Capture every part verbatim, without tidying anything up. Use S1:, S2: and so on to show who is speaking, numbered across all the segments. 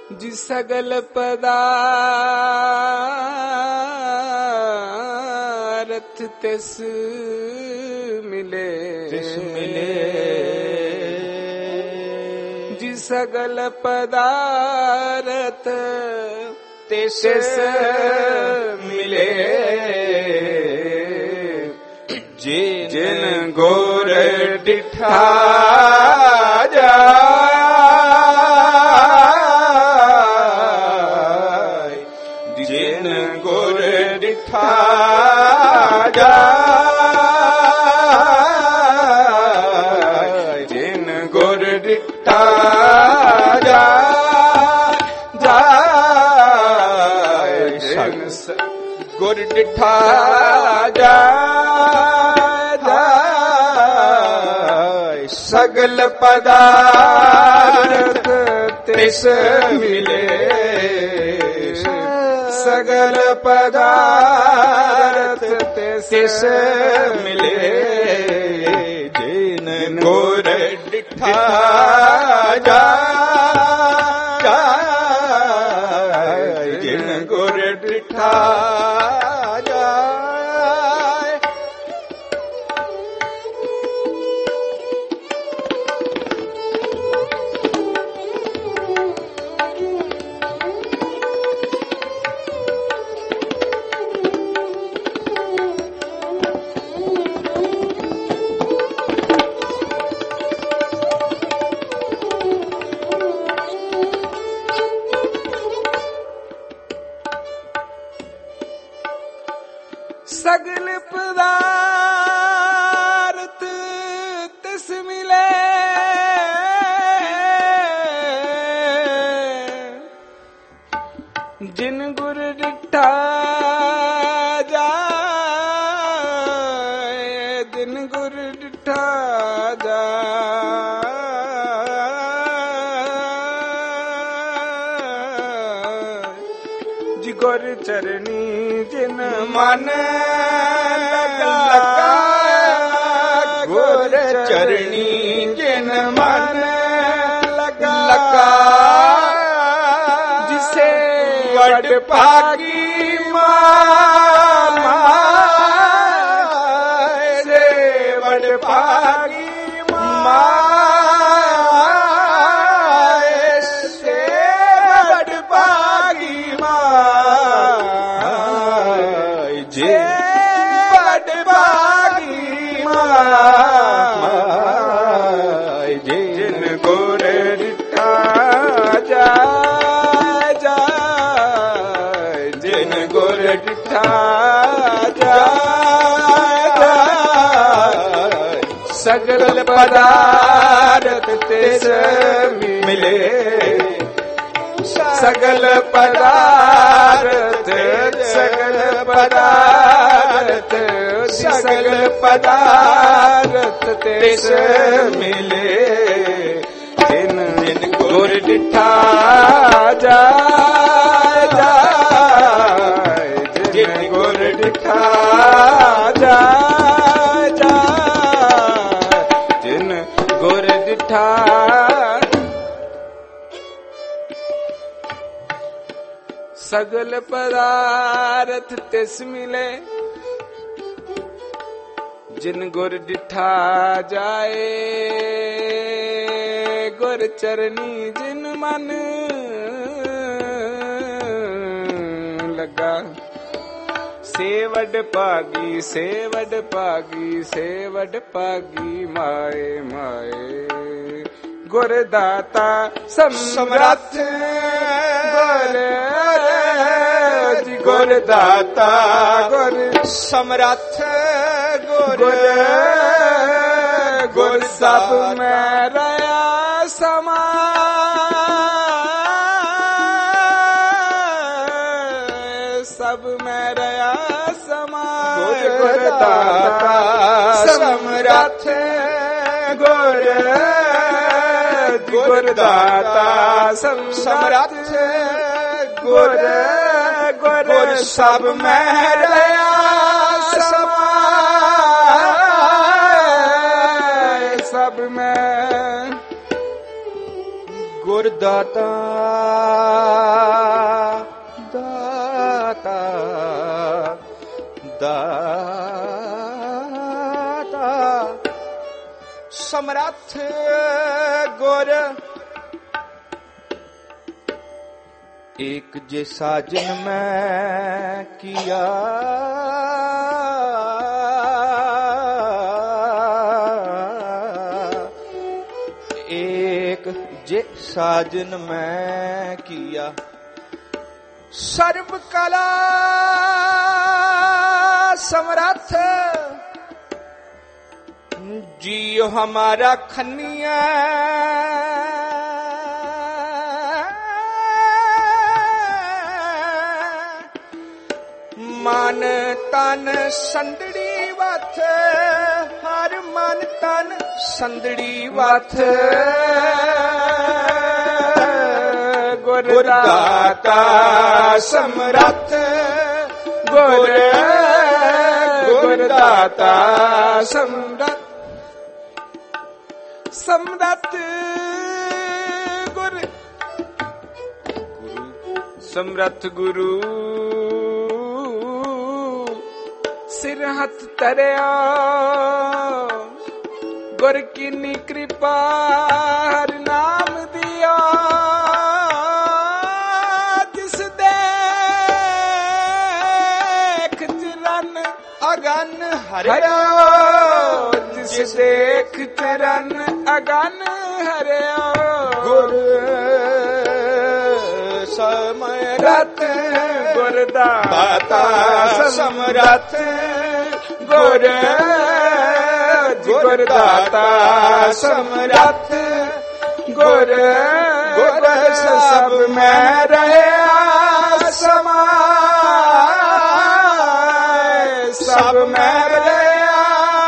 S1: ਜੀ ਸਗਲ ਪਦਾਰਥ ਤਿਸ ਮਿਲੇ
S2: ਤਿਸ ਮਿਲੇ
S1: ਜੀ ਸਗਲ ਪਦਾਰਥ
S2: ਤਿਸ ਮਿਲੇ ਜਿਨ ਗੁਰ ਡਿਠਾ ਜਾਇ ਜਿਨ ਗੁਰ ਡਿਠਾ ਜਾਇ ਜਿਨ ਗੁਰ ਡਿਠਾ ਜਾਇ ਜਿਨ ਗੁਰ ਡਿਠਾ ਜਾਇ ਸਗਲ ਪਦਾਰਥ ਤਿਸ ਮਿਲੇ ਸਗਲ ਪਦਾਰਥ ਤਿਸ ਮਿਲੇ ਜਿਨ ਗੁਰ ਡਿਠਾ ਜਾਇ ਜਿਨ ਗੁਰ ਡਿਠਾ
S1: ਸਗਲ ਪਦਾਰਥ ਤਿਸ ਮਿਲੇ ਜਿਨ ਗੁਰ ਡਿਠਾ ਜਾਇ ਜਿਨ ਗੁਰ ਡਿਠਾ ਜਾਇ ਜੀ ਗੁਰ ਚਰਨੀ ਜਿਨ ਮਨ ਲਗਾ ਗੁਰ ਚਰਣੀ ਜਿਨ ਮਨ ਲਗਾ ਜਿਸੇ ਵਡ ਭਾਗੀ ਮਾਇ ਸੇ ਵਡ ਭਾਗੀ ਮਾਇ ਸੇ ਵਡ ਭਾਗੀ ਮਾਇ ਜੇ ਵਡ ਭਾਗੀ ਮਾਇ ਜਿਨ ਗੁਰ ਡਿਠਾ ਜਾਇ ਜਾਇ ਜਿਨ ਗੁਰ ਡਿਠਾ ਜਾਇ ਸਗਲ ਪਦਾਰਥ ਤਿਸ ਮਿਲੇ ਸਗਲ ਪਦਾਰਥ ਸਗਲ ਪਦਾਰਥ ਸਗਲ ਪਦਾਰਥ ਤਿਸ ਮਿਲੇ ਜਿਨ ਜਿਨ ਗੁਰ ਡਿਠਾ ਜਾਇ ਜਾਇ ਜਿਨ ਗੁਰ ਡਿਠਾ ਜਾਇ ਜਾਇ ਜਿਨ ਗੁਰ ਡਿਠਾ ਸਗਲ ਪਦਾਰਥ ਤਿਸ ਮਿਲੇ ਜਿਨ ਗੁਰ ਡਿਠਾ ਜਾਏ ਗੁਰ ਚਰਨੀ ਜਿਨ ਮਨ ਲਗਾ ਸੇ ਵਡ ਭਾਗੀ ਸੇ ਵਡ ਭਾਗੀ ਸੇ ਵਡ ਭਾਗੀ ਮਾਏ ਮਾਏ ਗੁਰ ਦਾਤਾ ਸਮਰੱਥ ਗੁਰ ਜੀ ਗੁਰ ਦਾਤਾ ਗੁਰ ਸਮਰੱਥ ਗੁਰ ਗੁਰ ਸਭ ਮੈਂ ਰਹਾ ਸਮਾ ਸਭ ਮੈਂ ਰਹਾ ਸਮਾ ਗੁਰ ਦਾਤਾ ਸਮਰੱਥ ਗੁਰ ਗੁਰ ਦਾਤਾ ਸਮਰੱਥ ਗੁਰ ਗੁਰ ਸਭ ਮੈਂ ਰਹਾ ਸਮਾਇ ਸਭ ਮੈਂ
S2: ਗੁਰ ਦਾਤਾ ਦਾਤਾ ਦਾਤਾ ਸਮਰੱਥ ਗੁਰ ਏਕ ਜੇ ਸਾਜਨ ਮੈਂ ਕੀਆ ਏਕ ਜੇ ਸਾਜਨ ਮੈਂ ਕੀਆ ਸਰਬ ਕਲਾ ਸਮਰੱਥ जियो हमारा खनिया मन तन संदड़ी वथ हर मन तन संदड़ी वथ गुर दाता समरथ गुर गुर दाता समरथ ਸਮਰੱਥ ਗੁਰ ਗੁਰੂ ਸਮਰੱਥ ਗੁਰੂ ਸਿਰ ਹੱਥ ਧਰਿਆ ਗੁਰ ਕੀਨੀ ਕਿਰਪਾ ਹਰ ਨਾਮ ਦਿਆ ਜਿਸ ਦੇਖ ਚਰਨ ਅਗਨ ਹਰਿਆ ਜਿਸ ਦੇਖ ਚਰਨ ਅਗਨ ਹਰਿਆ ਗੁਰ ਸਮਰੱਥ ਗੁਰ ਦਾਤਾ ਸਮਰੱਥ ਗੁਰ ਗੁਰ ਦਾਤਾ ਸਮਰੱਥ ਗੁਰ ਗੁਰ ਸਭ ਮੈਂ ਰਹਿਆ ਸਮਾਇ ਸਭ ਮੈਂ ਰਹਿਆ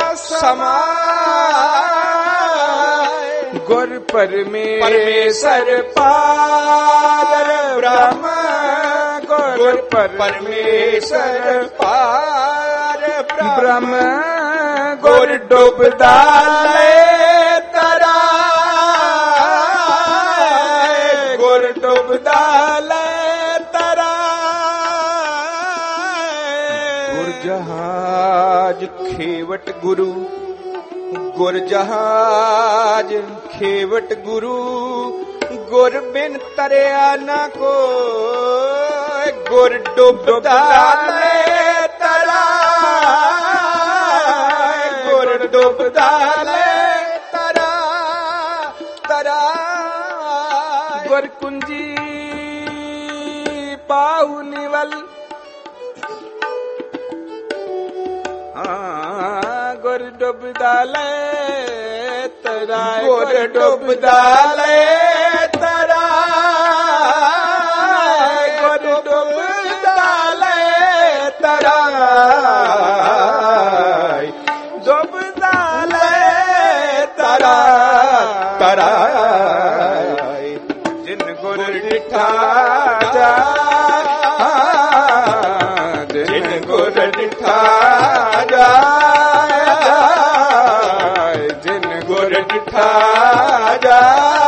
S2: ਸਮਾਇ ਗੁਰ ਪਰਮੇਸ਼ਰ ਪਾਰ ਬ੍ਰਹਮ ਗੁਰ ਪਰਮੇਸ਼ਰ ਪਾਰ ਬ੍ਰਹਮ ਗੁਰ ਡੁੱਬਦਾ ਲੈ ਤਰਾ ਗੁਰ ਡੁੱਬਦਾ ਲੈ ਤਰਾ ਗੁਰ ਜਹਾਜ ਖੇਵਟ ਗੁਰੂ ਗੁਰ ਜਹਾਜ ਖੇਵਟ ਗੁਰੂ ਗੁਰ ਬਿਨ ਤਰਿਆ ਨਾ ਕੋਈ ਗੁਰ ਡੁੱਬਦਾ ਲੈ ਤਰਾ ਗੁਰ ਡੁੱਬਦਾ ਲੈ ਤਰਾ ਤਰਾ ਗੁਰ ਕੁੰਜੀ ਪਾਉ ਨਿਵਲ ਹਾਂ ਗੁਰ ਡੁੱਬਦਾ ਲੈ ਤਰਾ ਗੁਰ ਡੁੱਬਦਾ ਲੈ ਤਰਾ ਗੁਰ ਡੁੱਬਦਾ ਲੈ ਤਰਾ ਡੁੱਬਦਾ ਲੈ ਤਰਾ ਤਰਾ ਜਿਨ ਗੁਰ ਡਿਠਾ ਜਾ ਜਿਨ ਗੁਰ ਡਿਠਾ ਜਾ ਜਿਨ ਗੁਰ ਡਿਠਾ ਜਾ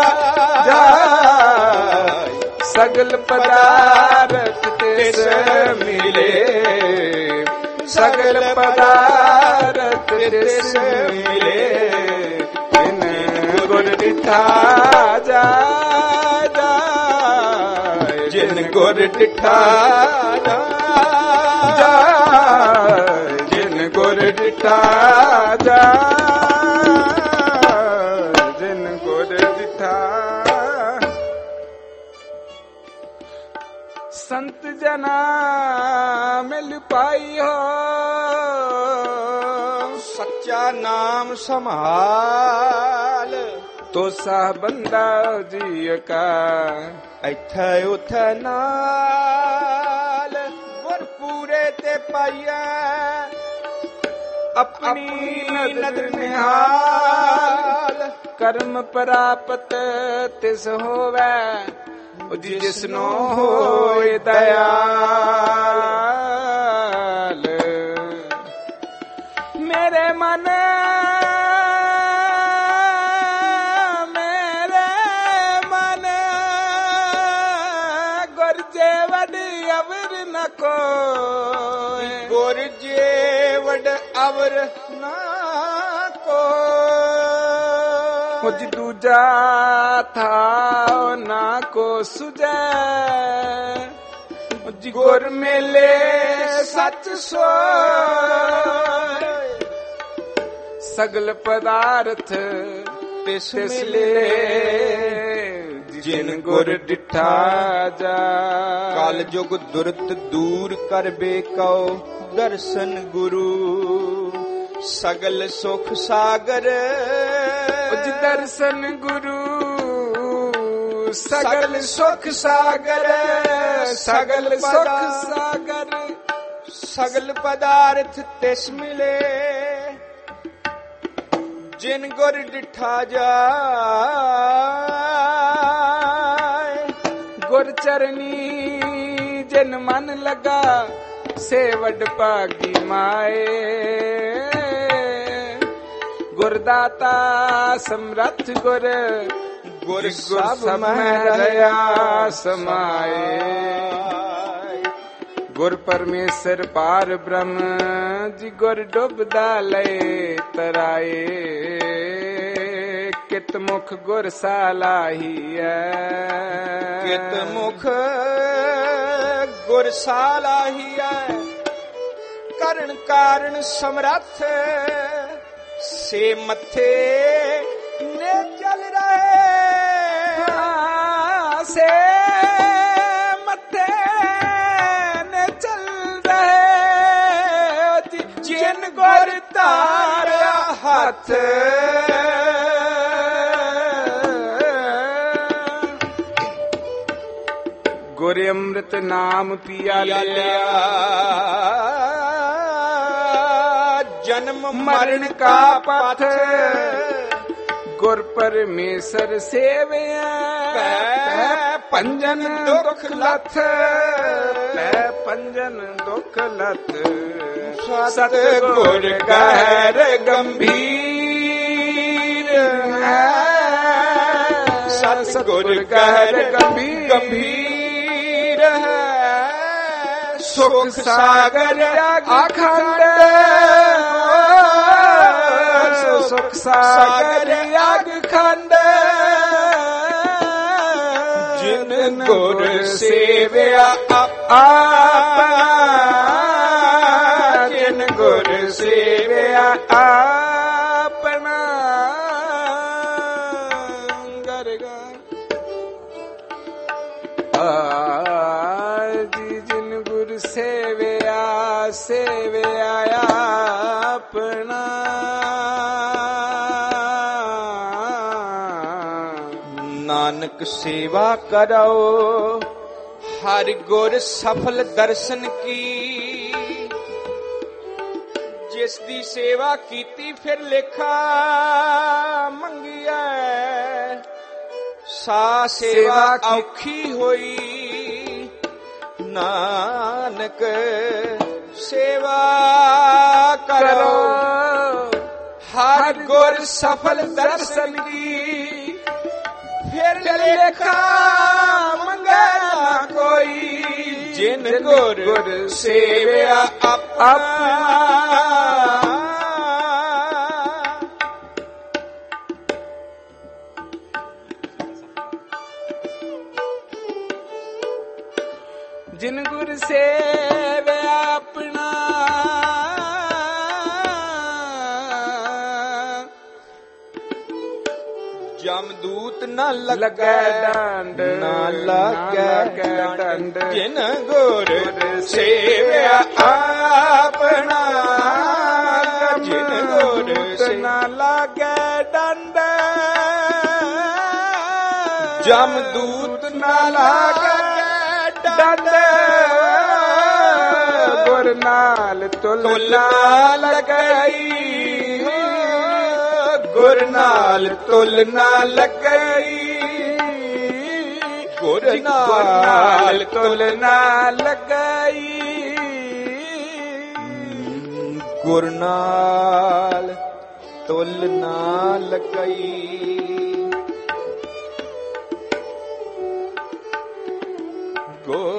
S2: ਸਗਲ ਪਦਾਰਥ ਤਿਸ ਮਿਲੇ ਸਗਲ ਪਦਾਰਥ ਤਿਸ ਮਿਲੇ ਜਿਨ ਗੁਰ ਡਿਠਾ ਜਾ ਜਿਨ ਗੁਰ ਡਿਠਾ ਜਾ ਜਿਨ ਗੁਰ ਡਿਠਾ ਜਾ ਜਿਨ ਗੁਰ ਡਿਠਾ ਸੰਤ ਜਨਾ ਮਿਲ ਪਾਈ ਹੋ ਸੱਚਾ ਨਾਮ ਸੰਭਾਲ ਤੋ ਸਾਹ ਬੰਦਾ ਜੀ ਕਾ ਇੱਥੇ ਉਥੇ ਨਾਲ ਗੁਰ ਪੂਰੇ ਤੇ ਪਾਈਆ ਆਪਣੀ ਨਦਰ ਨਿਹਾਲ ਕਰਮ ਪ੍ਰਾਪਤ ਤਿਸ ਹੋਵੇ ਜਿਸਨੋ ਹੋਏ ਦਇਆਲ ਮੇਰੇ ਮਨ ਮੇਰੇ ਮਨ ਪਾਵਰ ਨਾ ਕੋ
S1: ਕੁਝ ਦੂਜਾ ਥਾ ਨਾ ਕੋ ਸੁਝੈ ਗੁਰ ਮੇਲੇ ਸੱਚ ਸੋਇ ਸਗਲ ਪਦਾਰਥ ਤਿਸ ਮਿਲੇ ਜਿਨ ਗੁਰ ਡਿਠਾ ਜਾ
S2: ਕਲ ਜੁਗ ਦੁਰਤ ਦੂਰ ਕਰਬੇ ਕਉ ਦਰਸ਼ਨ ਗੁਰੂ ਸਗਲ ਸੁਖ ਸਾਗਰ
S1: ਉਜ ਦਰਸ਼ਨ ਗੁਰੂ ਸਗਲ ਸੁਖ ਸਾਗਰ ਸਗਲ ਸੁਖ ਸਾਗਰ
S2: ਸਗਲ ਪਦਾਰਥ ਤਿਸ ਮਿਲੇ ਜਿਨ ਗੁਰ ਡਿਠਾ ਜਾਏ
S1: ਗੁਰ ਚਰਨੀ ਜਿਨ ਮਨ ਲਗਾ ਸੇ ਵਡ ਭਾਗੀ ਮਾਏ ਗੁਰ ਦਾਤਾ ਸਮਰੱਥ ਗੁਰ
S2: ਗੁਰ
S1: ਸਭ ਮਹਿ ਰਹਾ ਸਮਾਏ ਗੁਰ ਪਰਮੇਸ਼ਰ ਪਾਰ ਬ੍ਰਹਮ ਜੀ ਗੁਰ ਡੁੱਬਦਾ ਲਏ ਤਰਾਏ ਕਿਤ ਮੁਖ ਗੁਰ ਸਾਲਾਹੀਐ
S2: ਕਿਤ ਮੁਖ ਗੁਰ ਸਾਲਾਹੀਐ ਕਰਨ ਕਾਰਨ ਸਮਰੱਥ ਸੇ ਮੱਥੇ ਨੇ ਚੱਲ ਰਹੇ
S1: ਸੇ ਮੱਥੇ ਨੇ ਚੱਲ ਰਹੇ ਜਿਨ ਗੁਰ ਧਾਰਿਆ ਹੱਥ ਗੁਰ ਅੰਮ੍ਰਿਤ ਨਾਮ ਪੀਆ ਲਿਆ
S2: ਜਨਮ
S1: ਮਰਨ ਕਾ ਪਥ ਗੁਰ ਪਰਮੇਸ਼ਰ ਸੇਵਿਆ ਪੈ ਪੰਜਨ ਦੁਖ ਲਥ ਪੈ ਪੰਜਨ ਦੁਖ ਲਥ ਸਤ ਗੁਰ ਗਹਿਰ ਗੰਭੀਰ ਹੈ ਸਤ ਗੁਰ ਗਹਿਰ ਗੰਭੀਰ ਹੈ ਸੁਖ ਸਾਗਰ ਅਖੰਡ ਸੁਖ ਸਾਗਰ ਅਖੰਡ ਜਿਨ ਗੁਰ ਸੇਵਿਆ ਆਪਣਾ ਜਿਨ ਗੁਰ ਸੇਵਿਆ ਆਪਣਾ ਗਰਗਾ ਆ ਜੀ ਜਿਨ ਗੁਰ ਸੇਵਿਆ ਸੇਵਿਆ ਆਪਣਾ
S2: ਨਾਨਕ ਸੇਵਾ ਕਰੋ ਹਰਿ ਗੁਰ ਸਫਲ ਦਰਸ਼ਨ ਕੀ ਜਿਸ ਦੀ ਸੇਵਾ ਕੀਤੀ ਫਿਰ ਲੇਖਾ ਮੰਗਿਆ ਸਾ ਸੇਵਾ ਔਖੀ ਹੋਈ ਨਾਨਕ ਸੇਵਾ ਕਰੋ ਹਰਿ ਗੁਰ ਸਫਲ ਦਰਸ਼ਨ ਕੀ ਫਿਰ ਲੇਖਾ ਮੰਗੇ ਨਾ ਕੋਈ ਜਿਨ ਗੁਰ ਗੁਰ ਸੇਵਿਆ ਆਪਣਾ
S1: ਜਿਨ ਗੁਰ ਸੇਵਿਆ ਆਪਣਾ
S2: ਜਮਦੂਤ ਨਾ
S1: ਲੱਗੈ ਡੰਡ
S2: ਨਾ ਲੱਗੈ
S1: ਡੰਡ
S2: ਜਿਨ ਗੁਰ ਸੇਵਿਆ ਆਪਣਾ ਜਿਨ ਗੁਰ
S1: ਨਾ ਲੱਗੈ ਡੰਡ
S2: ਜਮਦੂਤ ਨਾ ਲੱਗੈ
S1: ਡੰਡ ਗੁਰ ਨਾਲ ਤੁਲ ਨਾ ਲਗਈ ਗੁਰ ਨਾਲ ਤੁਲ ਨਾ ਲਗਈ ਗੁਰ ਨਾਲ ਤੁਲ ਨਾ ਲਗਈ
S2: ਗੁਰ ਨਾਲ ਤੁਲ ਨਾ ਲਗਈ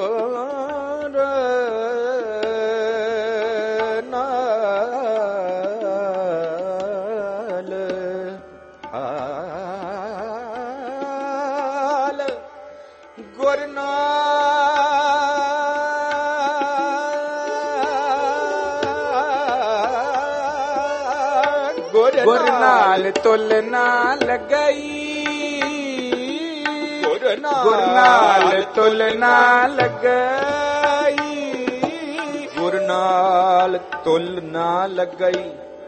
S2: ਗੁਰ ਨਾਲ ਗੁਰ ਨਾਲ ਗੁਰ ਨਾਲ ਤੁਲ ਨਾ ਲਗਈ ਗੁਰ ਨਾਲ ਤੁਲ ਨਾ ਲਗਈ ਗੁਰ ਨਾਲ ਤੁਲ ਨਾ ਲਗਈ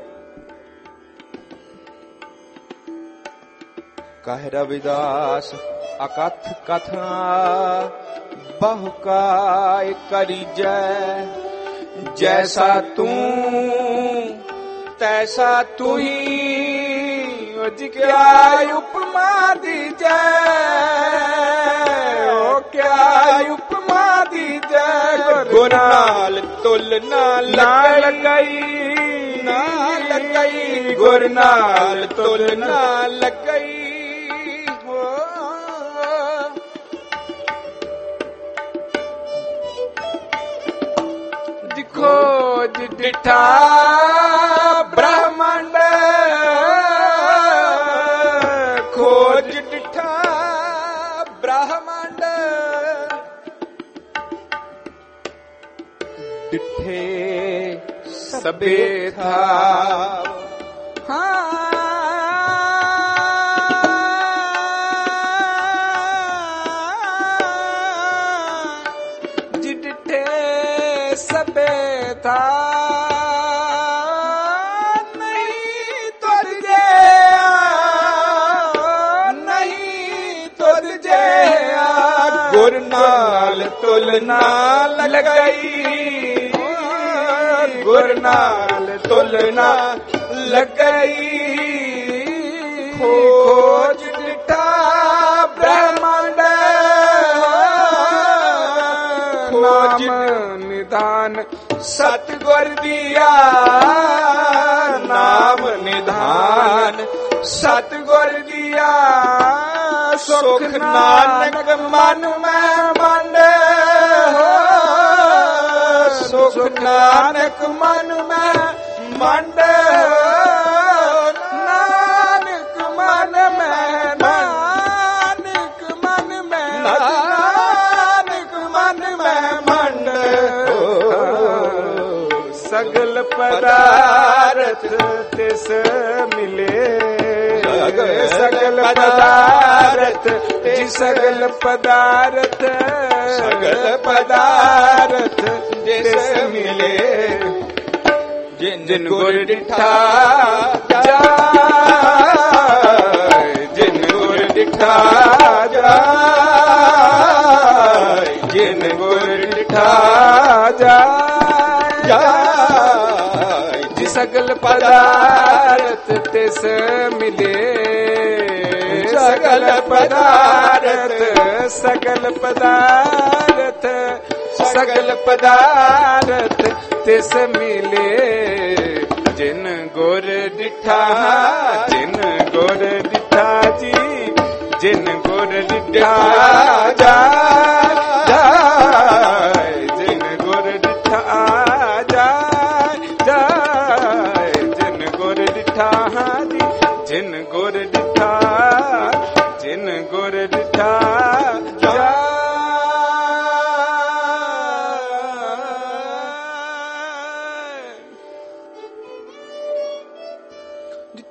S2: ਕਹਿ ਰਵਿਦਾਸ ਅਕਥ ਕਥਾ ਬਹੁ ਕਾਇ ਕਰੀਜੈ ਜੈਸਾ ਤੂੰ ਤੈਸਾ ਤੁਹੀ ਅਜ ਕਿਆ ਉਪਮਾ ਦੀਜੈ ਓ ਕਿਆ ਉਪਮਾ ਦੀਜੈ ਗੁਰ ਨਾਲ ਤੁਲ ਨਾ ਲਗਈ ਨਾ ਲਗਈ ਗੁਰ ਨਾਲ ਤੁਲ ਨਾ ਲਗਈ ਖੋਜ ਡਿਠਾ ਬ੍ਰਹਮੰਡ ਖੋਜ ਡਿਠਾ ਬ੍ਰਹਮੰਡ ਡਿਠੇ ਸਭੇ ਥਾ ਹਾਂ ਜਿਡਿਠੇ ਸਭੇ ਥਾ ਨਹੀਂ ਤੁਰ ਜੇ ਨਹੀਂ ਤੁਰ ਜੇ ਗੁਰ ਨਾਲ ਤੁਲ ਨਾ ਲਗਈ ਗੁਰ ਨਾਲ ਤੁਲ ਨਾ ਲਗਈ ਖੋਜ ਡਿਠਾ ਬ੍ਰਹਮੰਡ ਨਾਮ ਨਿਧਾਨ ਸਤਿਗੁਰ ਦੀਆ ਨਾਮ ਨਿਧਾਨ ਸਤਿਗੁਰ ਦੀਆ ਸੁਖ ਨਾਨਕ ਮਨ ਮੈਂ ਮੰਡ ਸੁਖ ਨਾਨਕ ਮਨ ਮੈਂ ਮੰਡ ਨਾਨਕ ਮਨ ਮੈਂ ਨਾਨਕ ਮਨ ਮੈਂ ਨਾਨਕ ਮਨ ਮੈਂ ਮੰਡ ਸਗਲ ਪਦਾਰਥ ਤਿਸ ਮਿਲੇ ਸਗਲ ਪਦਾਰਥ ਜੀ ਸਗਲ ਪਦਾਰਥ ਸਗਲ ਪਦਾਰਥ ਜਿਸ ਮਿਲੇ ਜਿਨ ਜਿਨ ਗੁਰ ਡਿਠਾ ਜਾਏ ਜਿਨ ਗੁਰ ਡਿਠਾ ਜਾਏ ਜਿਨ ਗੁਰ ਡਿਠਾ ਜਾਏ ਜਾਏ ਜੀ ਸਗਲ ਪਦਾਰਥ ਤਿਸ ਮਿਲੇ ਸਗਲ ਪਦਾਰਥ ਸਗਲ ਪਦਾਰਥ ਸਗਲ ਪਦਾਰਥ ਤਿਸ ਮਿਲੇ ਜਿਨ ਗੁਰ ਡਿਠਾ ਜਿਨ ਗੁਰ ਡਿਠਾ ਜੀ ਜਿਨ ਗੁਰ ਡਿਠਾ ਜਾਏ ਜਾਏ ਜਿਨ ਗੁਰ ਡਿਠਾ ਜਾਏ ਜਾਏ ਜਿਨ ਗੁਰ ਡਿਠਾ ਜੀ ਜਿਨ ਗੁਰ ਡਿਠਾ ਜਿਨ ਗੁਰ ਡਿਠਾ